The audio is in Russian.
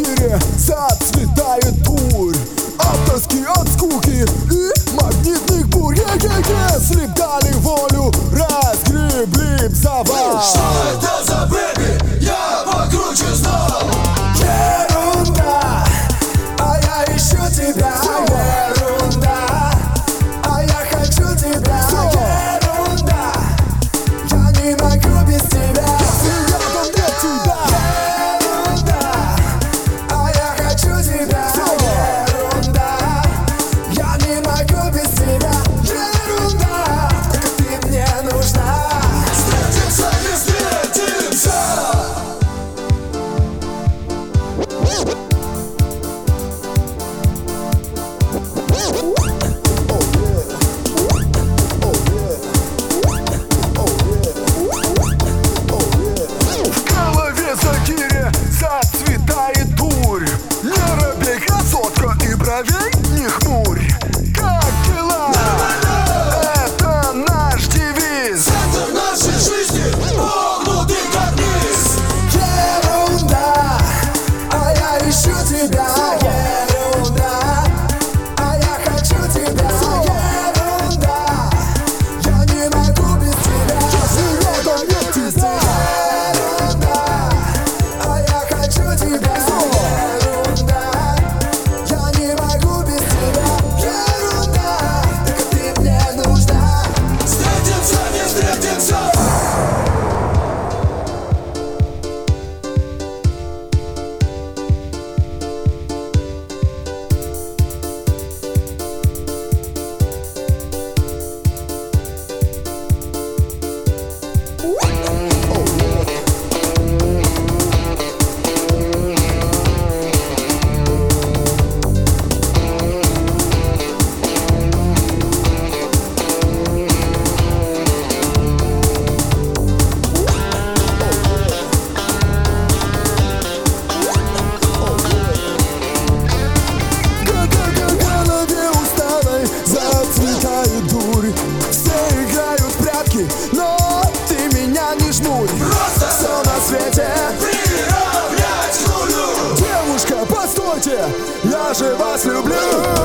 квартире зацветает дурь от тоски, от скуки и магнитных бурь. Если б дали волю, разгребли б завал. Что это за бэби? Я покруче знал. Ерунда, а я ищу тебя. Ерунда, а я хочу тебя. Ерунда, я не могу без тебя. Если рядом нет тебя. Ерунда, а я хочу тебя. Ерунда, я не могу без тебя. Ерунда, только ты мне нужна. Встретимся, не встретимся. Зацветает дурь. Не робей, красотка, и бровей не хмурь. Как дела? Это наш девиз. Центр нашей жизни погнутый как низ. Ерунда, а я ищу тебя. Ерунда, а я хочу тебя. Ерунда, я не могу без тебя. Если рядом нет тебя. Зацветает дурь. Все играют в прятки, но ты меня не жмурь. Просто все на свете приравнять к нулю. Девушка, постойте, я же вас люблю.